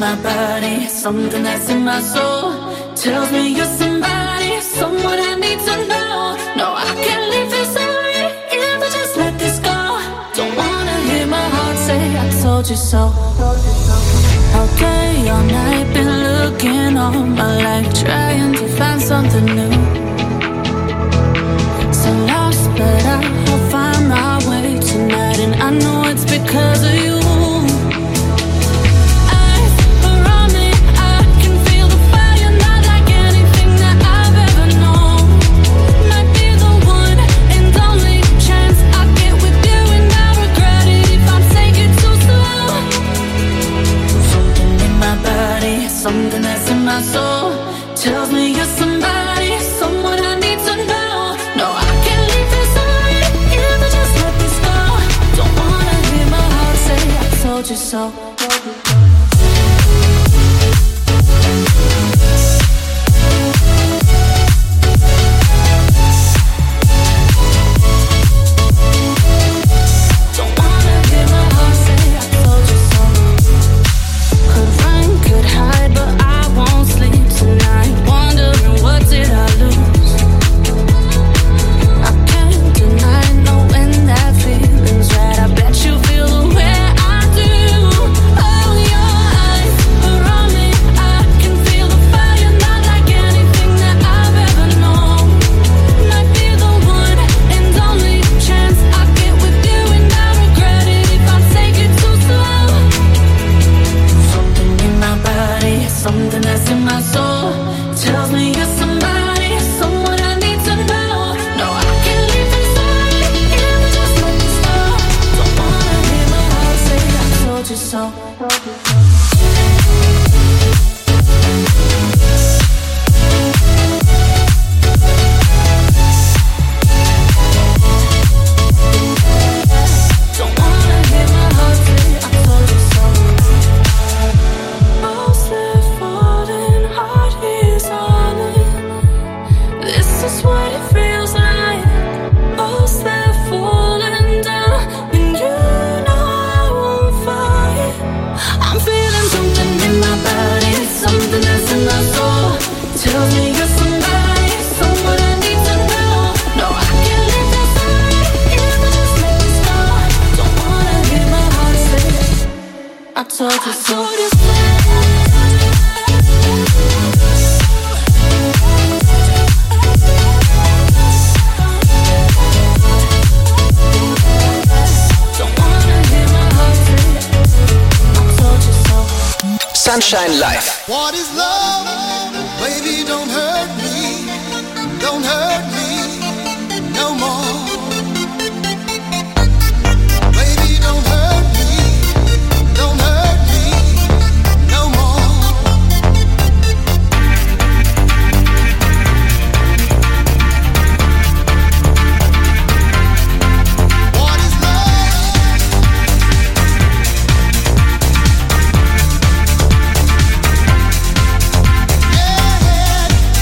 my body, something that's in my soul tells me you're somebody, someone I need to know. No, I can't leave this away if I just let this go. Don't wanna hear my heart say I told you so. All day, all night, been looking all my life, trying to find something new. So lost, but I'll find my way tonight, and I know it's because of you. Something that's in my soul tells me you're somebody, someone I need to know. No, I can't leave this away if I just let this go. Don't wanna hear my heart say I told you so. Something that's in my soul tells me you're somebody, someone I need to know. No, I can't leave this away if I just let this go. Don't wanna hear my heart say I told you so. I told you so. Sunshine Live. What is love? Baby, don't hurt me. Don't hurt me no more. Baby, don't hurt me. Don't hurt me no more. What is love? Yeah.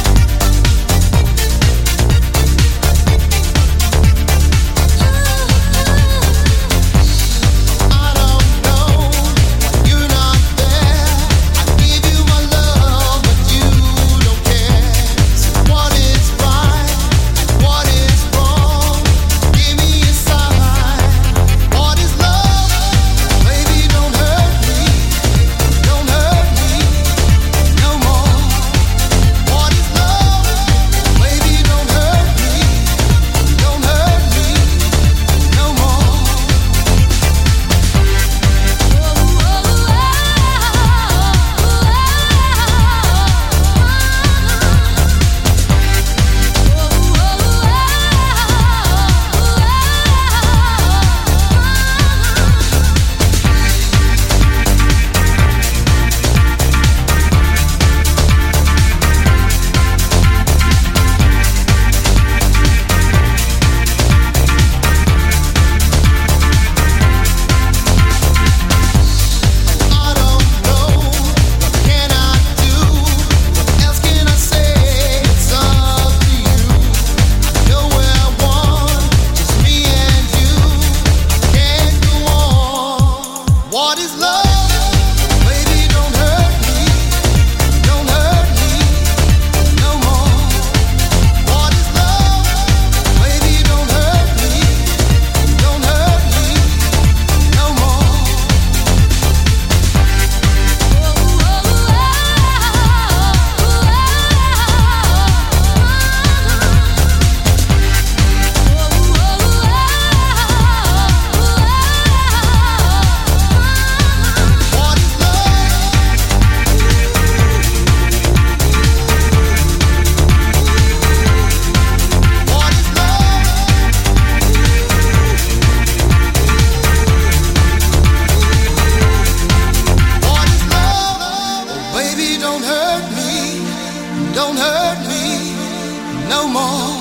don't hurt me no more.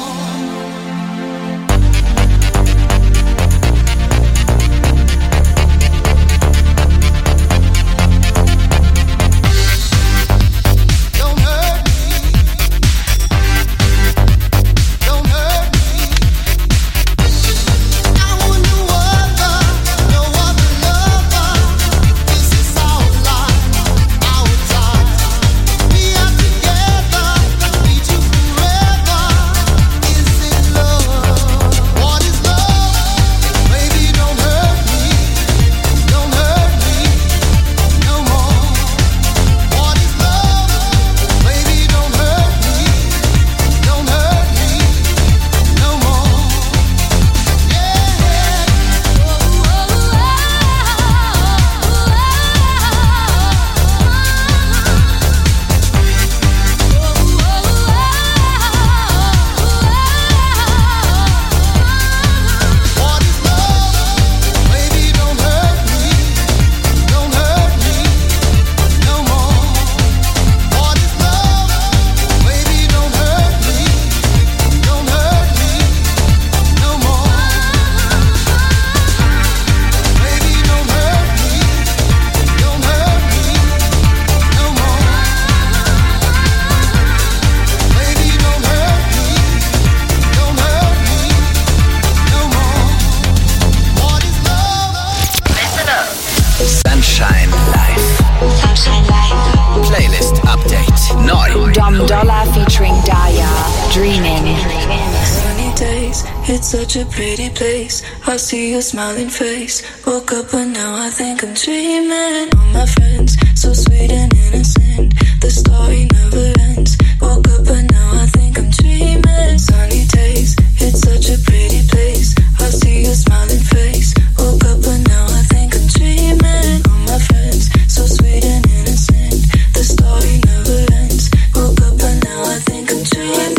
Such a pretty place. I see your smiling face. Woke up but now I think I'm dreaming. All my friends, so sweet and innocent. The story never ends. Woke up but now I think I'm dreaming. Sunny days, it's such a pretty place. I see your smiling face. Woke up but now I think I'm dreaming. All my friends, so sweet and innocent. The story never ends. Woke up but now I think I'm dreaming.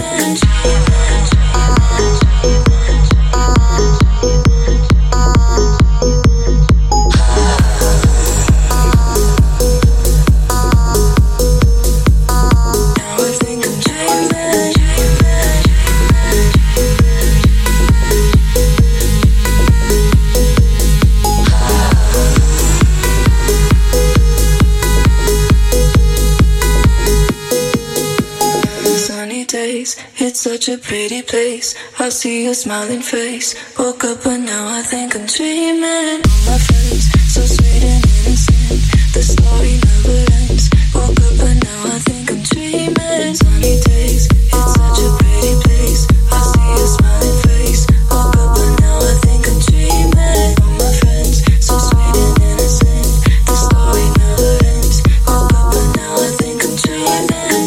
It's such a pretty place. I see your smiling face. Woke up but now I think I'm dreaming. All my friends, so sweet and innocent. The story never ends. Woke up but now I think I'm dreaming. Sunny days, it's such a pretty place. I see your smiling face. Woke up but now I think I'm dreaming. All my friends, so sweet and innocent. The story never ends. Woke up but now I think I'm dreaming.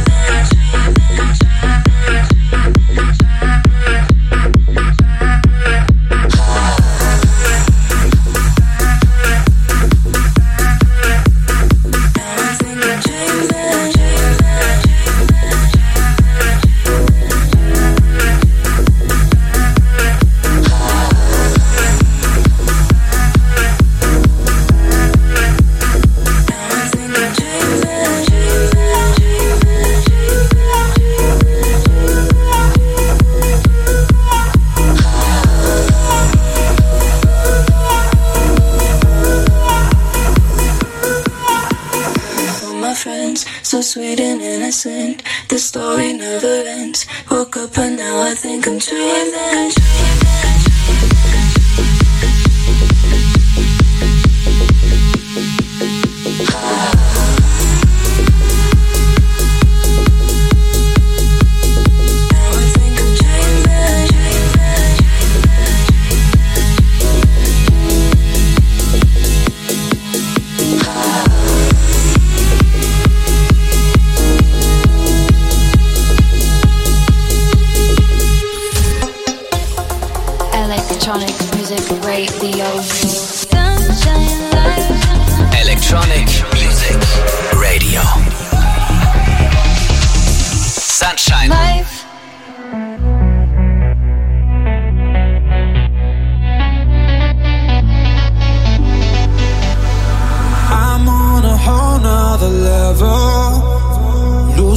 So sweet and innocent, the story never ends. Woke up and now I think I'm dreaming.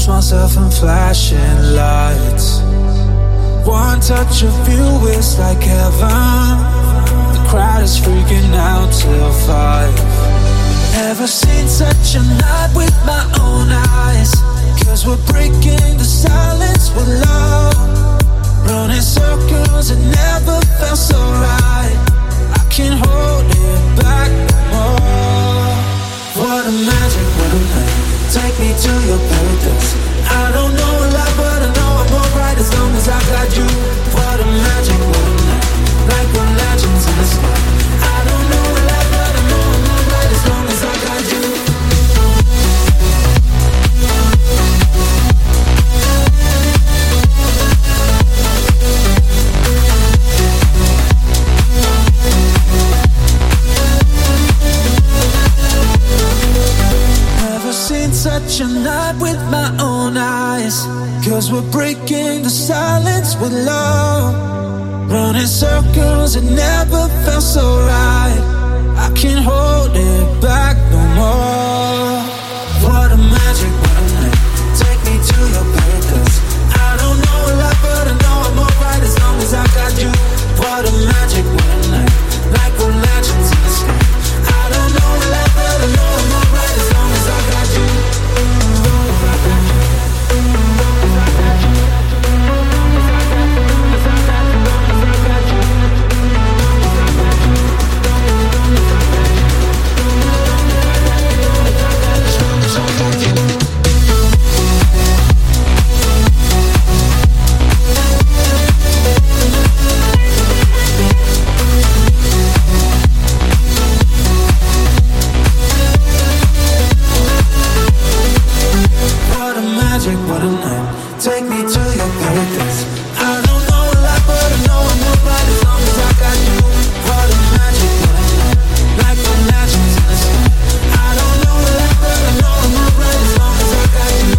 lose myself in flashing lights. One touch of you is like heaven. The crowd is freaking out till 5. Never seen such a night with my own eyes. 'Cause we're breaking the silence with love. Running circles, it never felt so right. I can't hold it back no more. What a magic, what a night. Take me to your paradise. I don't know a lot, but I know I'm alright as long as I got you. What a magic, what a night. Like we're legends in the sky. I don't know a lot, but I know I'm alright as long as I got you. Such a night with my own eyes. 'Cause we're breaking the silence with love. Running circles, it never felt so right. I can't hold it back no more. What a magic, what a night. Take me to your paradise. I don't know a lot, but I know I'm alright as long as I got you. What a magic, what a night. Like we're legends in the sky. I don't know a lot, but I know I'm alright as long as I got you. What a night. Take me to your paradise. I don't know a lot, but I know I'm alright as long as I got you. What a magic, what a night. Like the legends in the sky. I don't know a lot, but I know I'm alright as long as I got you.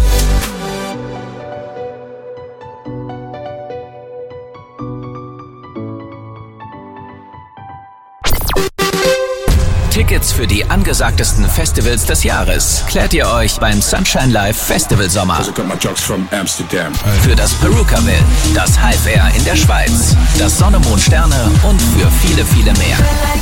Tickets für die angesagtesten Festivals des Jahres klärt ihr euch beim Sunshine Live Festival Sommer. Für das Perukaville, das Hive Air in der Schweiz, das Sonne, Mond, Sterne und für viele, viele mehr.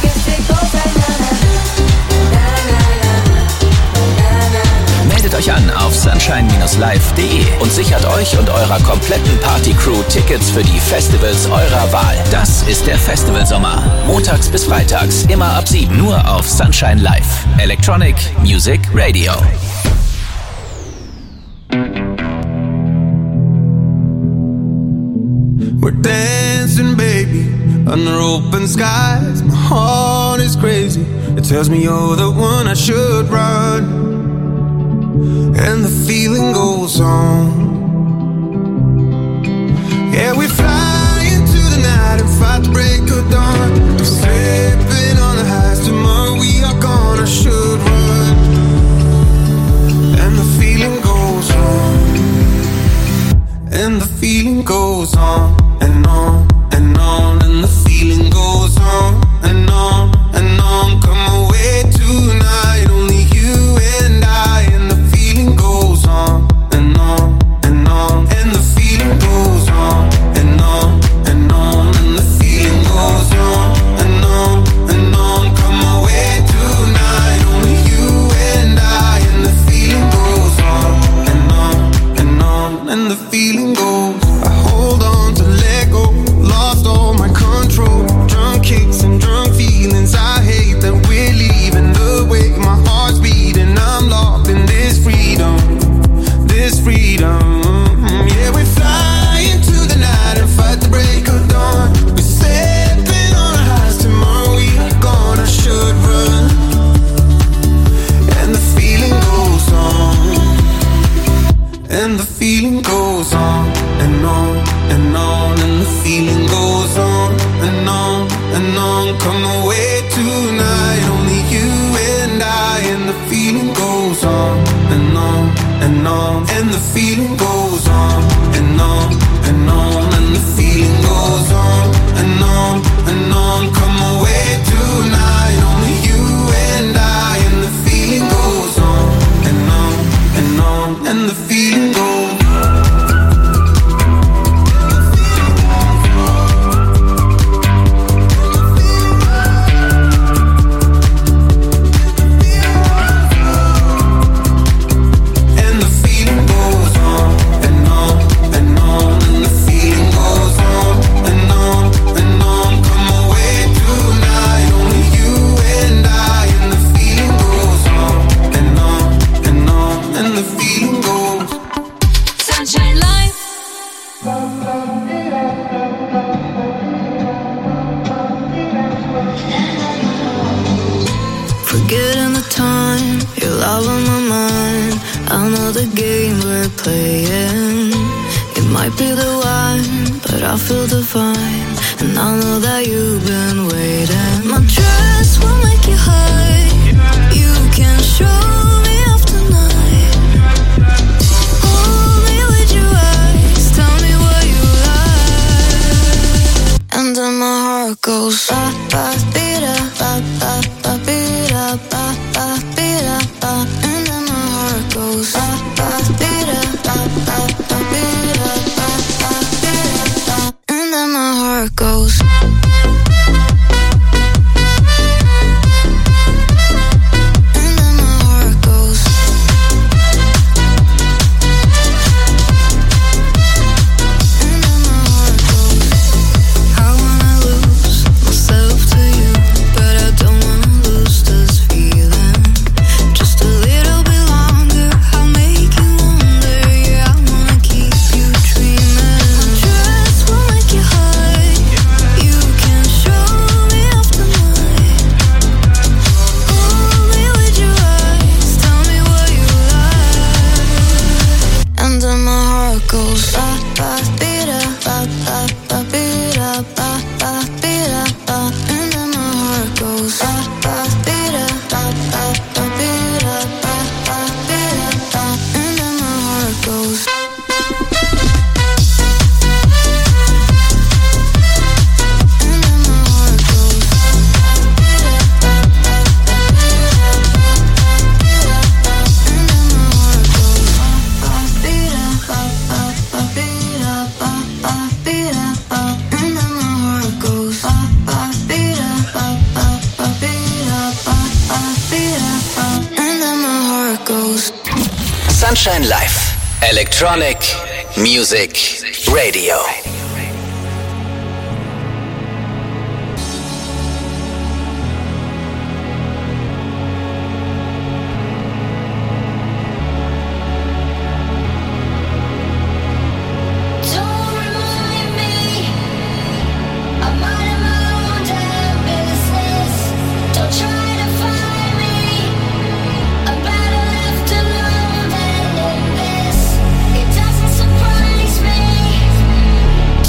Meldet euch an auf sunshine-live.de und sichert euch und eurer kompletten Party-Crew Tickets für die Festivals eurer Wahl. Das ist der Festivalsommer. Montags bis freitags, immer ab 7, nur auf Sunshine Live. Electronic Music Radio. We're dancing, baby, under open skies. My heart is crazy. It tells me you're the one I should run. And the feeling goes on. Yeah, we fly into the night and fight the break of dawn. We're slipping on the highs. Tomorrow we are gonna should run. And the feeling goes on. And the feeling goes on and on and on. And the feeling goes on and on and on. Come away tonight, only you and I. And the feeling goes on and on and on. And the feeling goes on and on and on. And the feeling goes on and on and on. Come away tonight, only you and I. And the feeling goes on and on and on. And the feeling goes. I hold on to let go. Lost all my control. Drunk kicks and drunk feelings. I hate that we're leaving the way my heart's beating. I'm locked in this freedom. This freedom. Yeah, we fly into the night and fight the break of dawn. We're stepping on our highs. Tomorrow we are gonna should run. And the feeling goes on. And the feeling goes on and on and on. And the feeling goes on and on and on. Come away tonight, only you and I. And the feeling goes on and on and on. And the feeling goes on and on and on. And the feeling goes on and on and on. Come away tonight, only you and I. And the feeling goes on and on and on. And the feeling goes on. I know the game we're playing. It might be the wine, but I feel divine. And I know that you've been waiting. My dress will make you high. You can show me off tonight. Hold me with your eyes. Tell me what you like. And then my heart goes ba ba beat up, ba ba ba beat up, ba ba beat up, ba. And then my heart goes ba ba beat up, ba ba ba beat up, ba ba beat up, ba. And then my heart goes. Sunshine Live. Electronic Music Radio. It doesn't surprise me.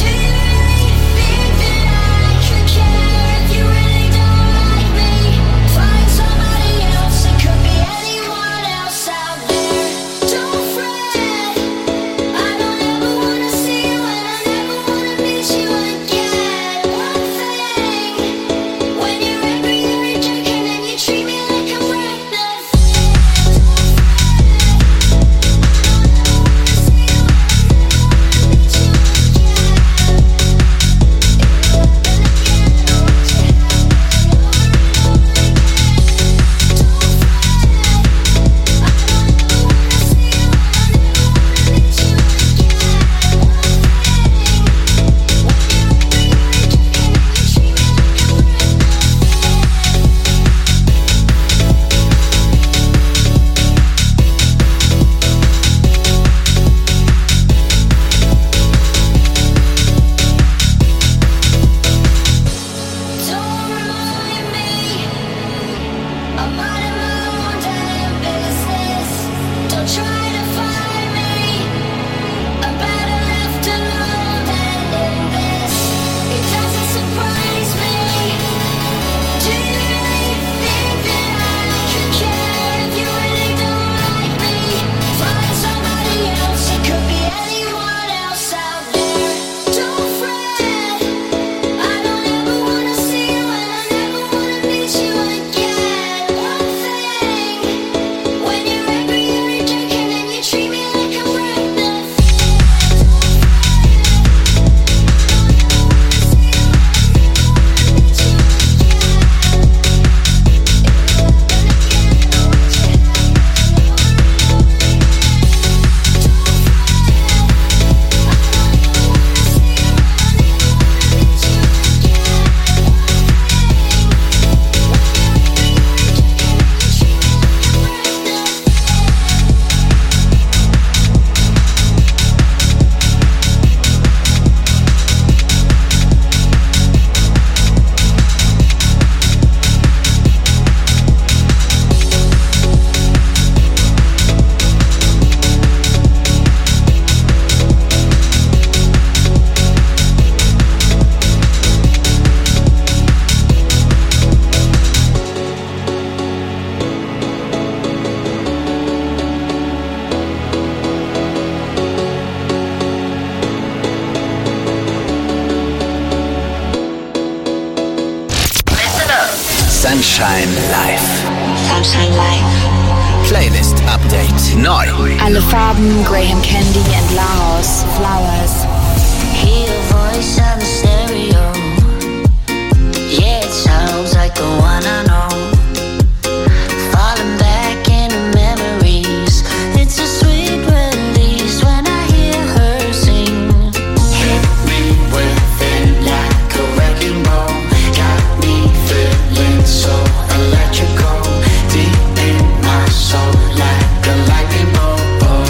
Sunshine Live. Sunshine Live. Playlist Update neu. Alle Farben, Graham Candy and Laos, Flowers. Hear your voice on the stereo. Yeah, it sounds like the one I know. Falling back into memories. It's a sweet release when I hear her sing. Hit me within like a wrecking ball. Got me feeling so electrical. Deep in my soul like a lightning bolt.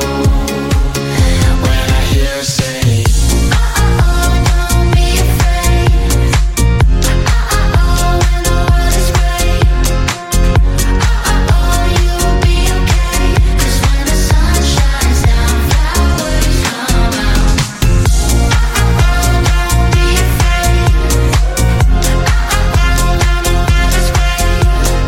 When I hear her say, don't be afraid. When the world is great. You'll be okay. 'Cause when the sun shines down, flowers come out. Don't be afraid. When the world is great.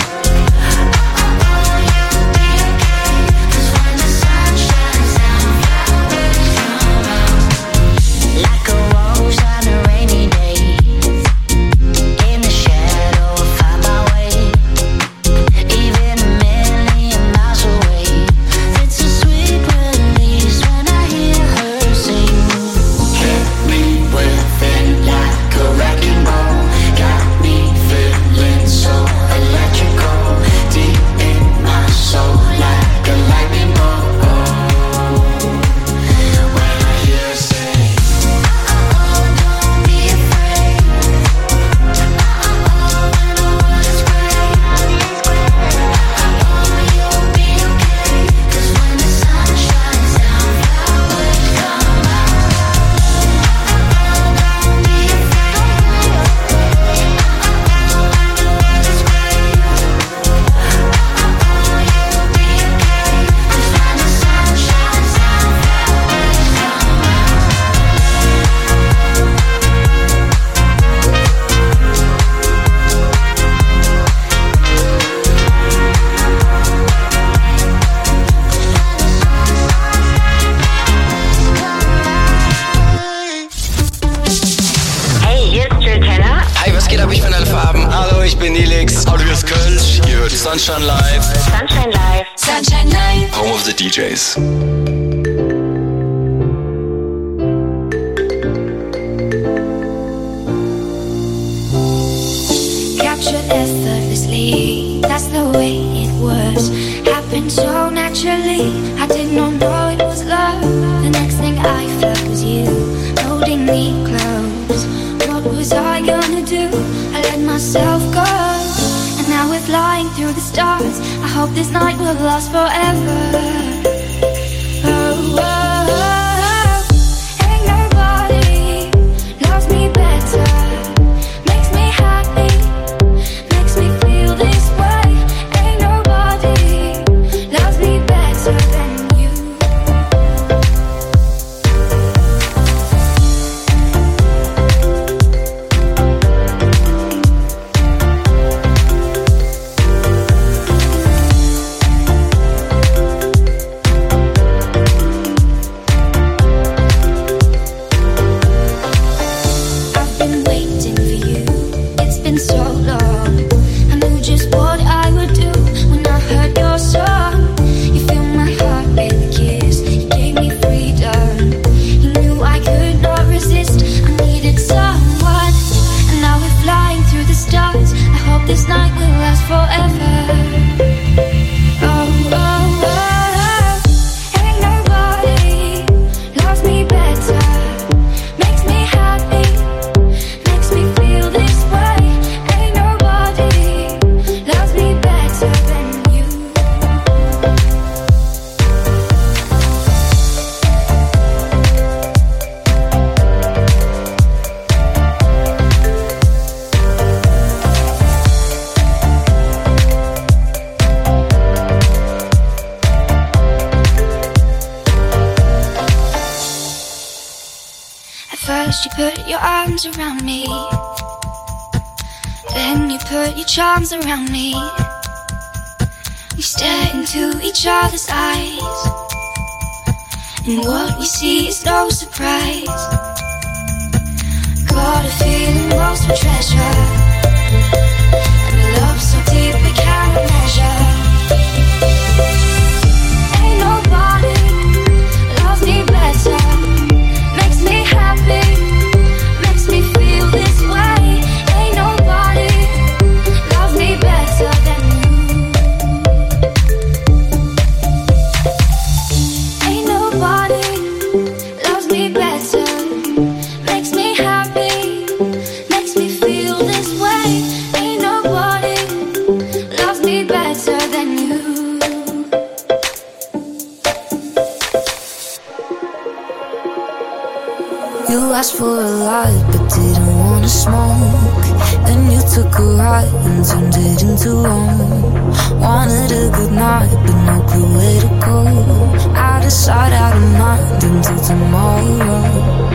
You'll be okay. 'Cause when the sun shines down, flowers come out. Like a rose on a rainy day. In the shadow, I find my way. Even a million miles away. It's a sweet release when I hear her sing. Hit me within like a wrecking ball. Got me feeling so electrical. Deep in my soul like a lightning bolt. When I hear her say, don't be afraid. When the world is great. You'll be okay. 'Cause when the sun shines down, flowers come out. Don't be afraid. When the world is great. You'll be okay. 'Cause when the sun shines down, flowers come out. Hey, hier ist Jill Keller. Hi, was geht ab? Ich bin Alle Farben. Hallo, ich bin Nilix. Hallo, hier ist Kölsch. Ihr hört Sunshine Live. Sunshine Live. Sunshine Live. Home of the DJs. Captured effortlessly, that's the way it was. Happened so naturally, I did not know it was love. The next thing I felt was you, holding me close. What was I gonna do? I let myself go. And now we're flying through the stars. I hope this night will last forever. Oh, oh, oh. Ain't nobody loves me better. Makes me happy, makes me feel this way. Ain't nobody loves me better than you. I've been waiting for you, it's been so long. I knew just what I would do when I heard your song. You filled my heart with a kiss, you gave me freedom. You knew I could not resist, I needed someone. And now we're flying through the stars. I hope this night will last forever. Oh, oh, oh. Ain't nobody loves me better. Makes me happy, makes me feel this way. Ain't nobody loves me better than you. At first you put your arms around me, then you put your charms around me. We stare into each other's eyes, and what we see is no surprise. Got a feeling lost for treasure, and the love You asked for a light but didn't wanna smoke. Then you took a right and turned it into wrong. Wanted a good night but no clue where to go. Out of sight, out of mind until tomorrow.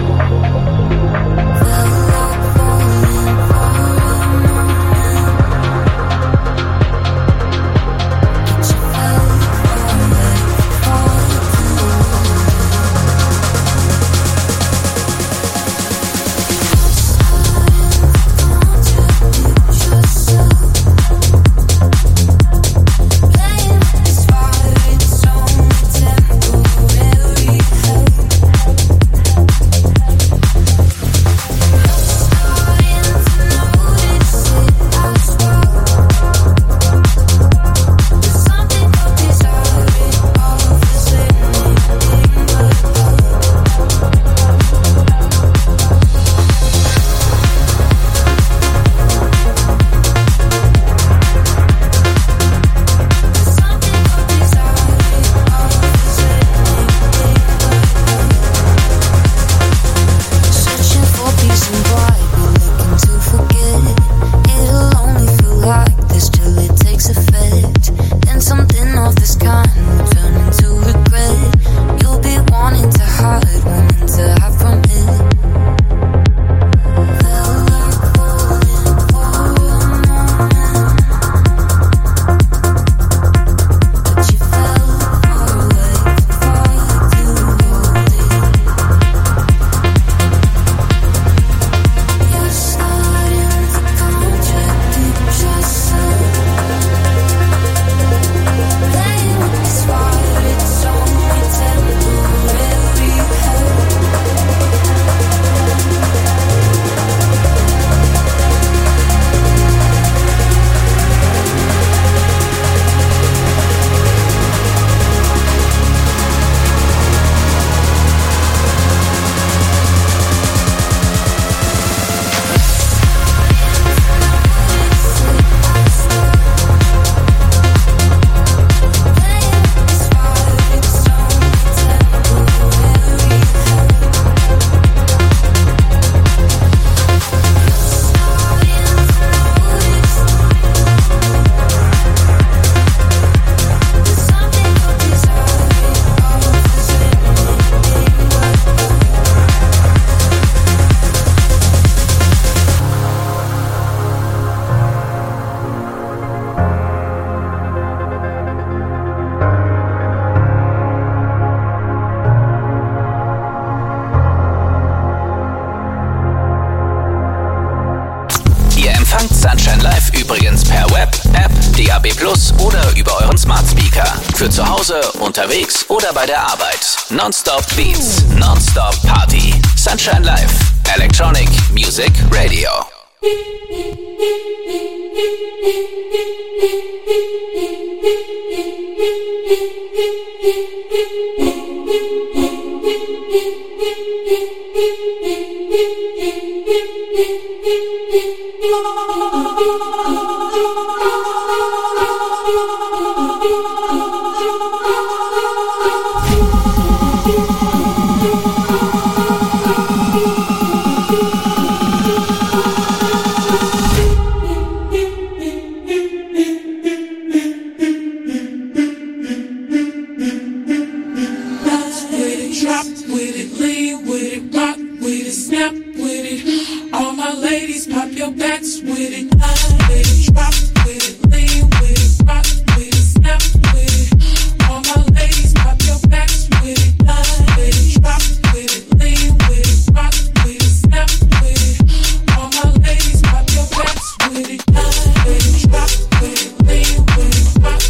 Sunshine Live übrigens per Web, App, DAB+ oder über euren Smart Speaker. Für zu Hause, unterwegs oder bei der Arbeit. Non-stop Beats, non-stop Party. Sunshine Live, Electronic Music Radio.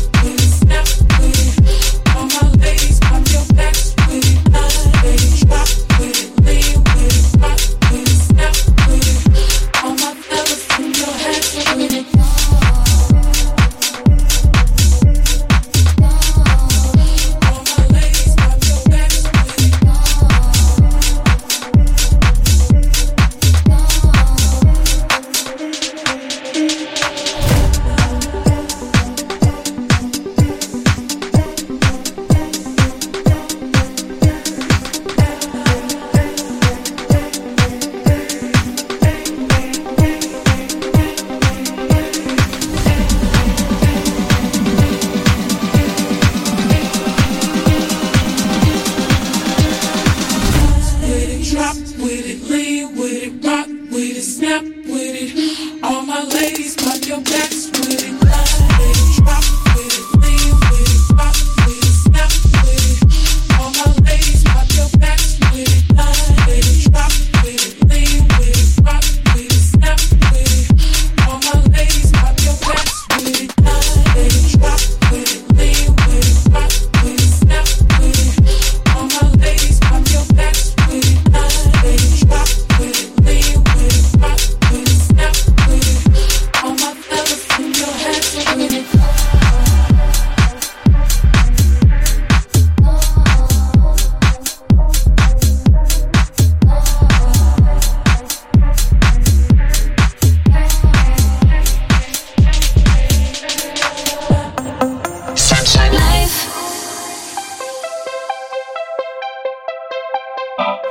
Drop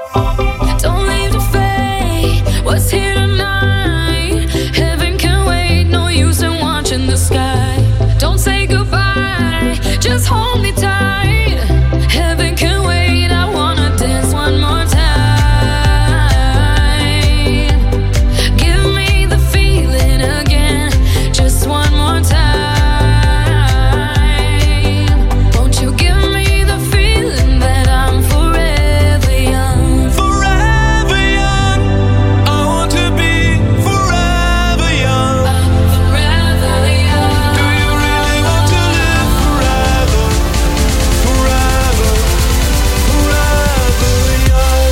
Don't leave to fate. What's here tonight? Heaven can wait. No use in watching the sky. Don't say goodbye. Just hold me tight. Heaven can wait. I wanna dance one more time. Give me the feeling again. Just one more time. Won't you give me the feeling that I'm forever young? Forever young. I want to be forever young. Forever young. Do you really want to live forever? Forever, forever young.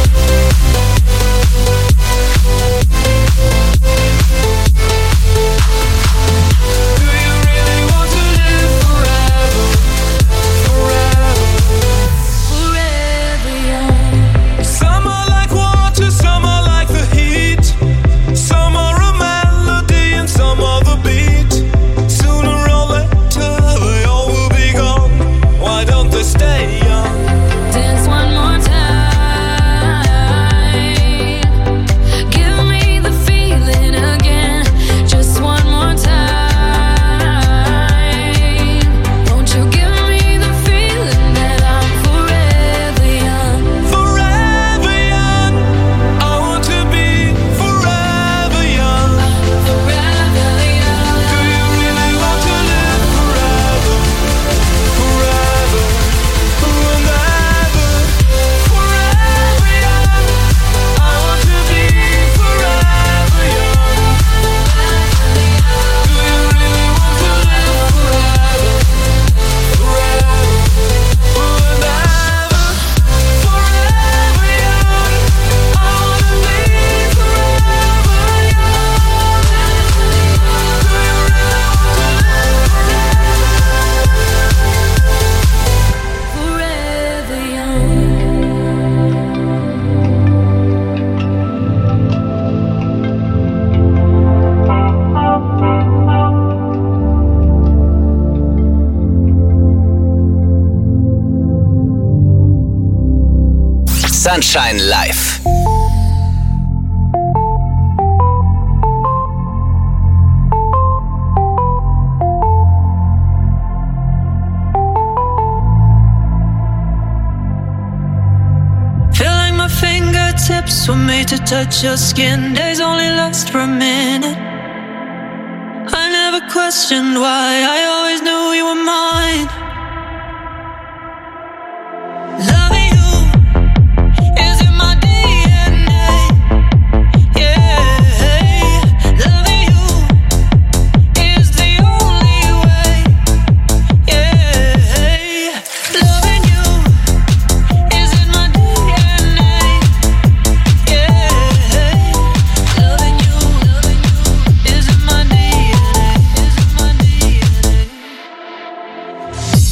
Do you really want to live forever? Forever. Forever young. Some are like water, some are like the heat. Some are a melody and some are the beat. Sooner or later they all will be gone. Why don't they stay young? Dance one more time. Give me the feeling again. Just one more time. Won't you give me the feeling that I'm forever young? Forever young. I want to be forever young. Forever young. Do you really want to live forever? Forever, forever, forever young. I want to be forever young. Do you really want to live forever? Forever, forever, forever young. I want to be forever young. Do you really want to live Forever young. Sunshine Live. Feel like my fingertips were made to touch your skin. Days only last for a minute. I never questioned why. I always knew you were mine. Loving you is in my DNA. Yeah, loving you is the only way. Yeah, loving you is in my DNA. Yeah, loving you is in my DNA. Is in my DNA.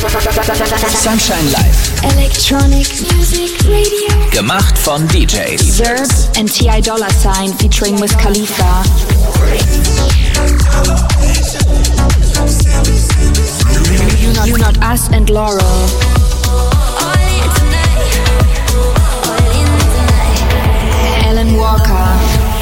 Sunshine Live. Electronic Music Radio. Gemacht von DJs. Zerb and T.I. Dollar Sign featuring Wiz Khalifa. You Not Us and Laurel. Alan Walker.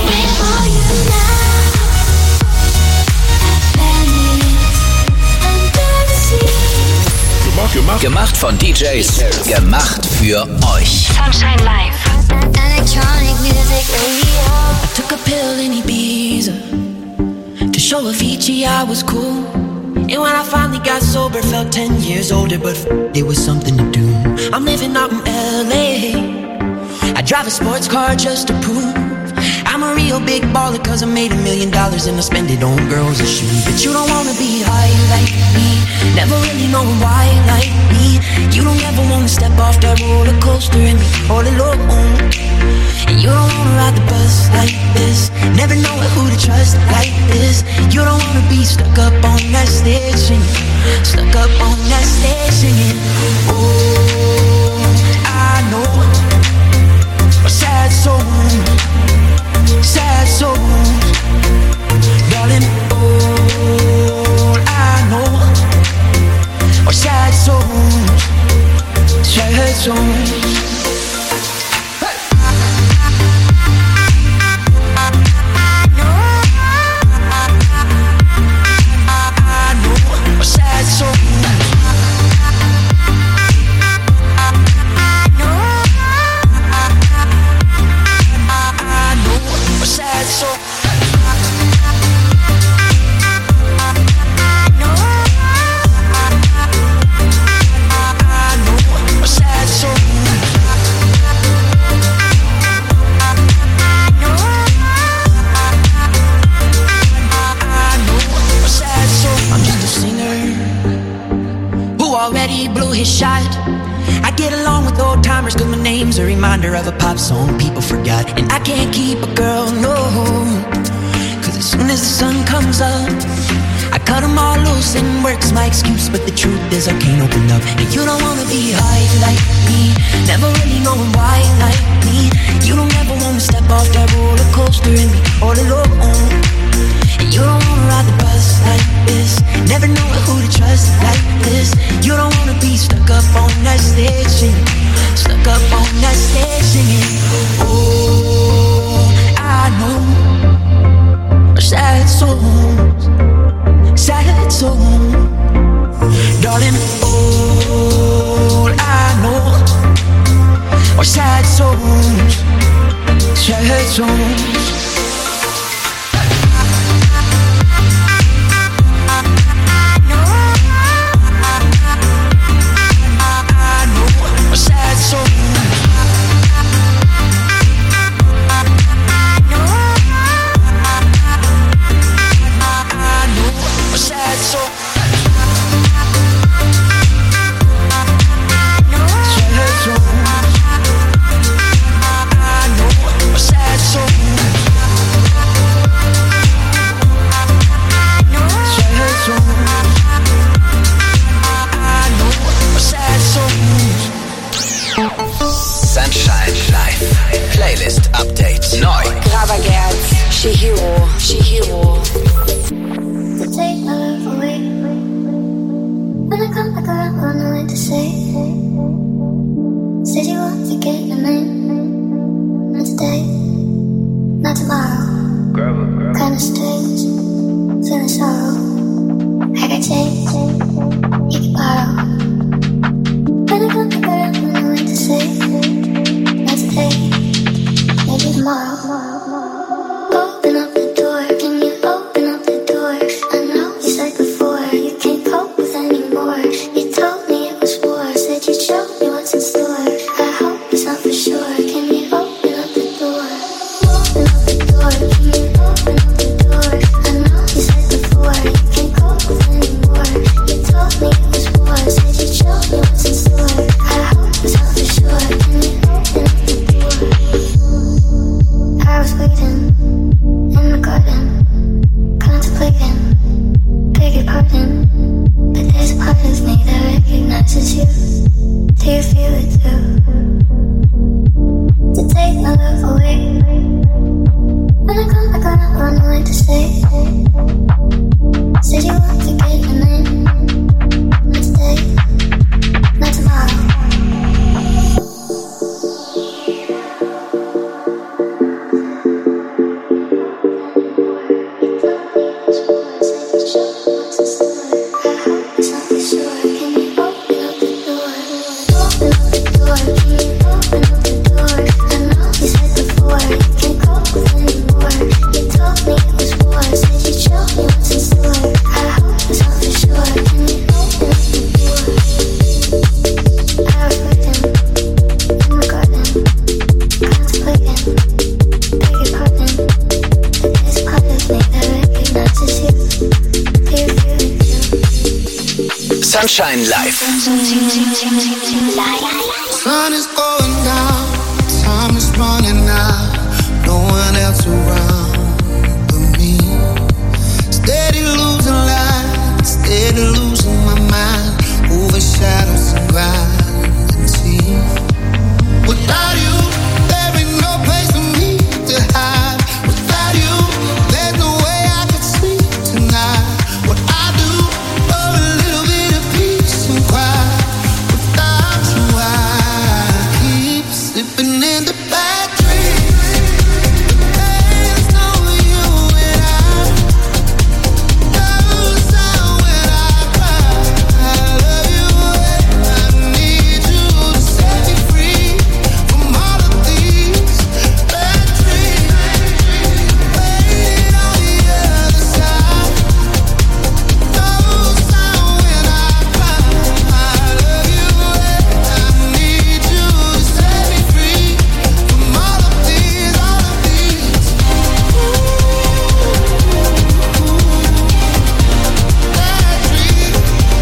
Gemacht von DJs, gemacht für euch. Sunshine Live. Electronic Music Radio. I took a pill in Ibiza to show Avicii I was cool. And when I finally got sober, felt 10 years older, but it was something to do. I'm living out in LA. I drive a sports car just to prove I'm a real big baller, cause I made $1 million and I spend it on girls and shoes. But you don't wanna be high like me, never really know why like me. You don't ever wanna step off that roller coaster and be all alone. And you don't wanna ride the bus like this, never know who to trust like this. You don't wanna be stuck up on that stage singing, stuck up on that stage singing. Oh, I know a sad soul, sad souls, darling. All I know are sad souls, sad souls. Of a pop song people forgot. And I can't keep a girl, no, cause as soon as the sun comes up I cut them all loose and work's my excuse. But the truth is I can't open up. And you don't wanna be high like me, never really knowing why like me. You don't ever wanna step off that roller coaster and be all alone. And you don't wanna ride the bus like this, never know who to trust like this. You don't wanna be stuck up on that stage singing, stuck up on that stage singing. Oh, I know sad souls, sad souls, darling. All I know are sad souls, sad souls. Open up the door, I know you said before you can't cope with anymore. Sunshine Live. Sun is going down, time is running out, no one else around but me. Steady losing light, steady losing my mind, over shadows and grind and teeth. Without you, there ain't no place for me to hide. Without you, there's no way I could sleep tonight. What I do for a little bit of peace and quiet. Without you, I keep slipping into bad dreams. There's no you and I. Goes out when I cry. I love you and I need you to set me free from all of these bad dreams. Waiting on the other side. Goes out when I cry. I love you and I need you to set me free from all of these, all of these. Bad dreams.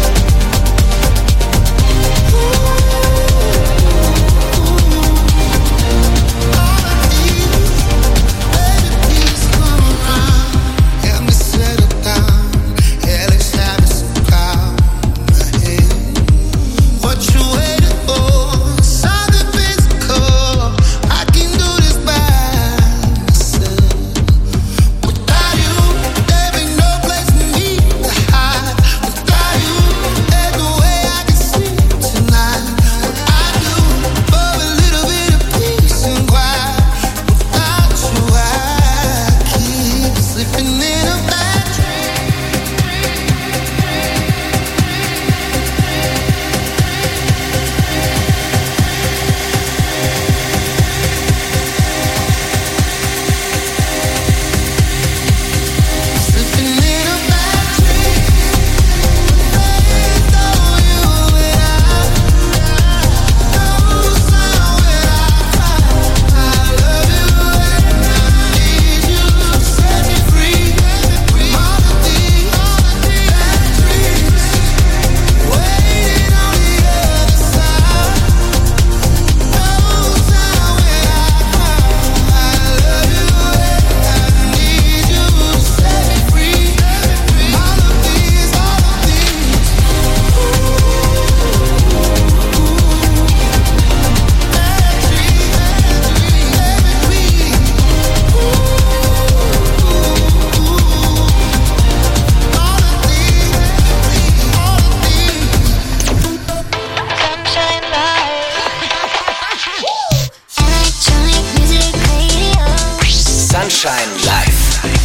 Sunshine Live.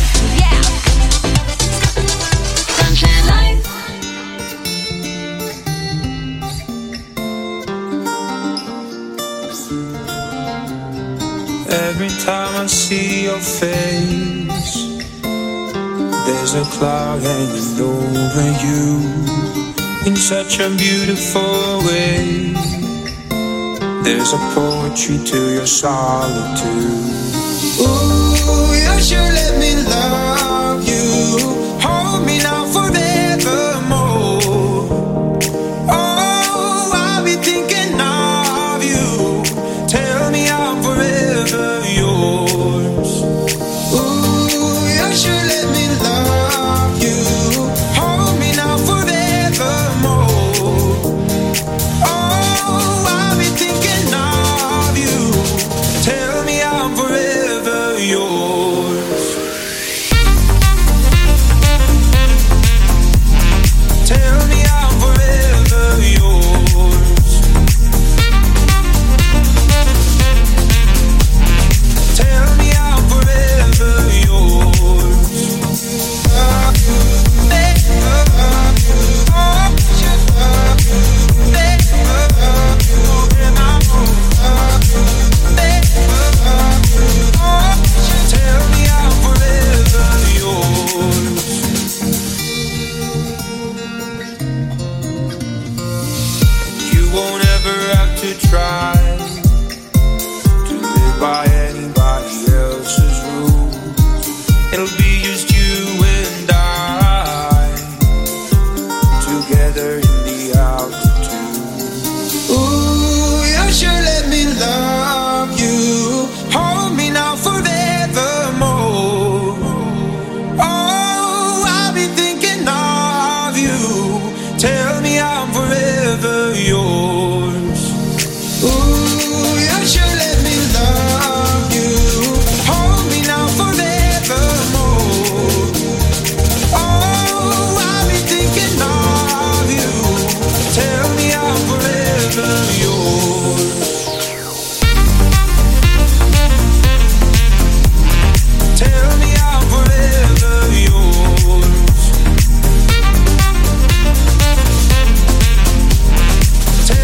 Sunshine Live. Every time I see your face, there's a cloud hanging over you in such a beautiful way. There's a poetry to your solitude. Ooh, you should let me love you. Hold me now forevermore. Oh, I'll be thinking of you. Tell me I'm forever yours. Ooh, you should let me love you. Hold me now forevermore. Oh, I'll be thinking of you. Tell me I'm forever yours. Tell me I'm forever yours. Tell me I'm forever yours. Tell me I'm forever yours. You won't ever have to try to live by anybody else's rules. It'll be just you and I together in Tell me I'm forever yours. Ooh, you should let me love you. Hold me now forevermore. Oh, I'll be thinking of you. Tell me I'm forever yours. Tell me I'm forever yours.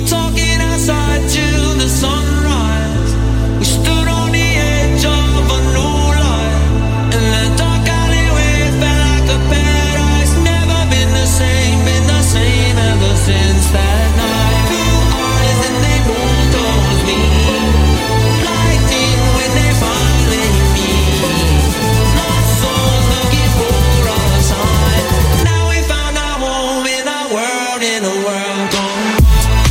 talking outside till the sunrise. We stood on the edge of a new life, and the dark alleyway felt like a paradise. Never been the same ever since that night. Blue eyes and they moved towards me, lightning when they finally meet. Lost souls looking for a sign. Now we found our home in a world gone wild.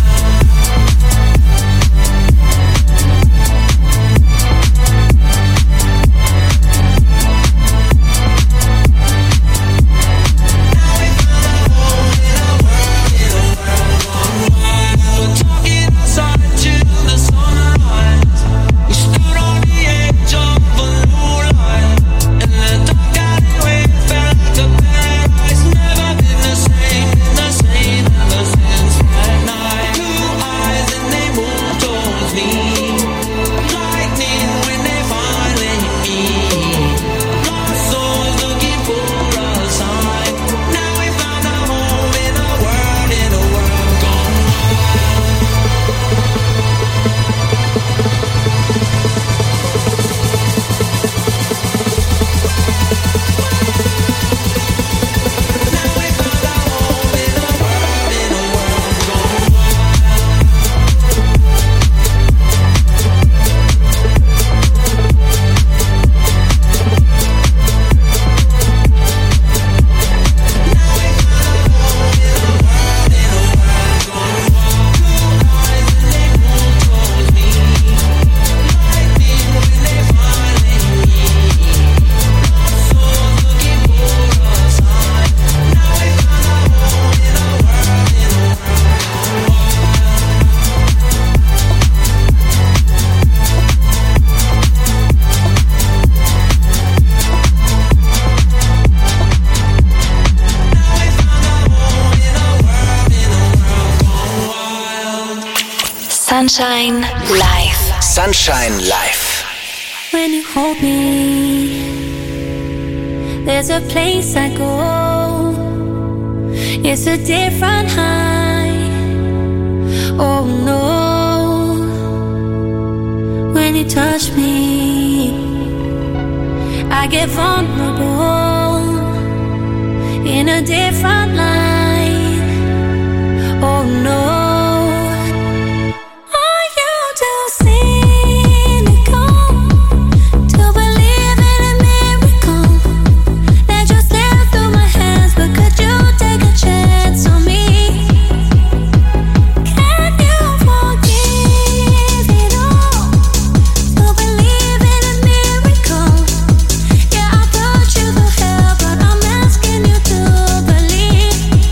Sunshine Live. Sunshine Live. When you hold me, there's a place I go. It's a different high. Oh no. When you touch me, I get vulnerable in a different light. Oh no. Believe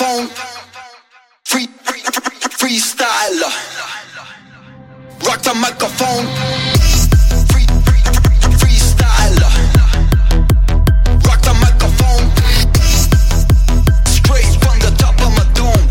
microphone. Freestyler. Rock the microphone. Freestyler. Rock the microphone. Straight from the top of my dome.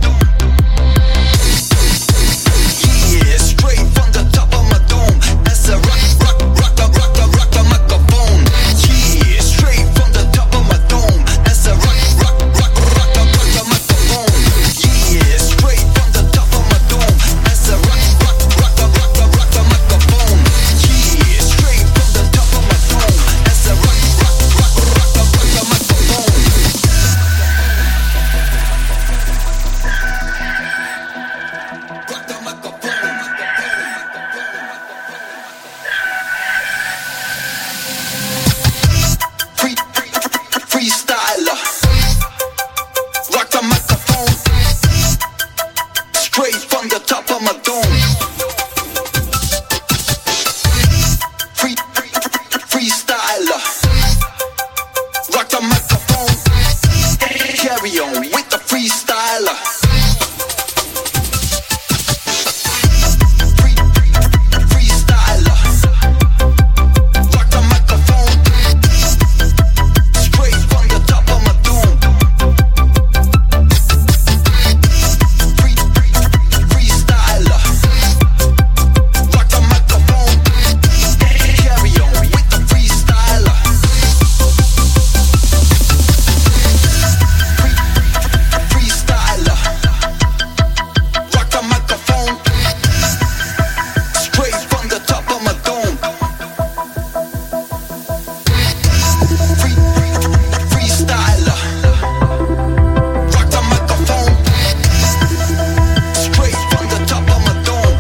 Yeah, straight from the top of my dome. As I rock the microphone. Yeah, straight from the top of my dome. As I rock the microphone. Yeah, straight from the top of my dome. As I rock the microphone. Yeah, straight from the top of my dome. As I rock the microphone. Rock the microphone. Freestyler. Rock the microphone. Straight from the top of my dome. Freestyler. Rock the microphone. Carry on with the freestyler. Freestyler. Rock the microphone. Straight from the top of my dome. Freestyler. Rock the microphone. Carry on with the freestyler. Freestyler. Rock the microphone. Straight from the top of my dome. Freestyler. Rock the microphone. Straight from the top of my dome.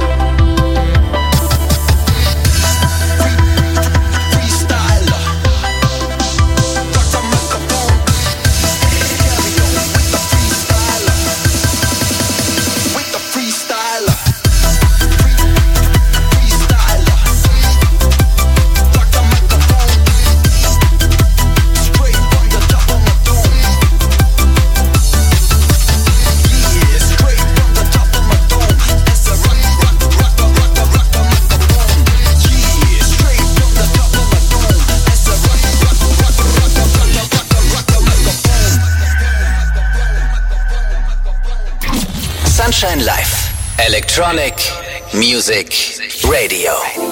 Freestyler. Rock the microphone. Carry on with the freestyler. With the freestyler. Freestyler. Rock the microphone. Straight from the top of my dome. Yeah, straight from the top of my dome. As I rock the microphone. Yeah, straight from the top of my dome. As I rock the microphone. Sunshine Live. Electronic Music Radio.